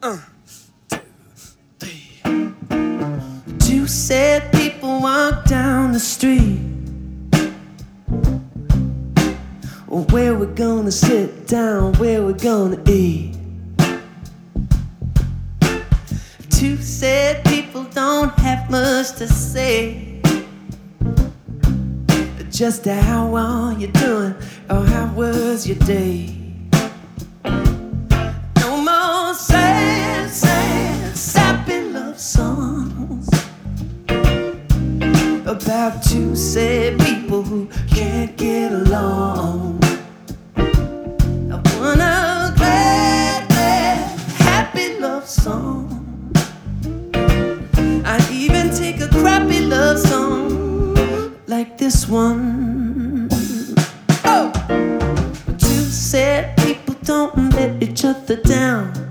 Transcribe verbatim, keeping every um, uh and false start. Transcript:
Uh, two, three. Two sad people walk down the street. Where we gonna sit down, where we gonna eat? Two sad people don't have much to say, just how are you doing, or how was your day? No more sad, sad, sappy love songs about two sad people who can't get along. I want a glad, glad, happy love song. I'd even take a crappy love song like this one. Oh! Two sad people don't let each other down.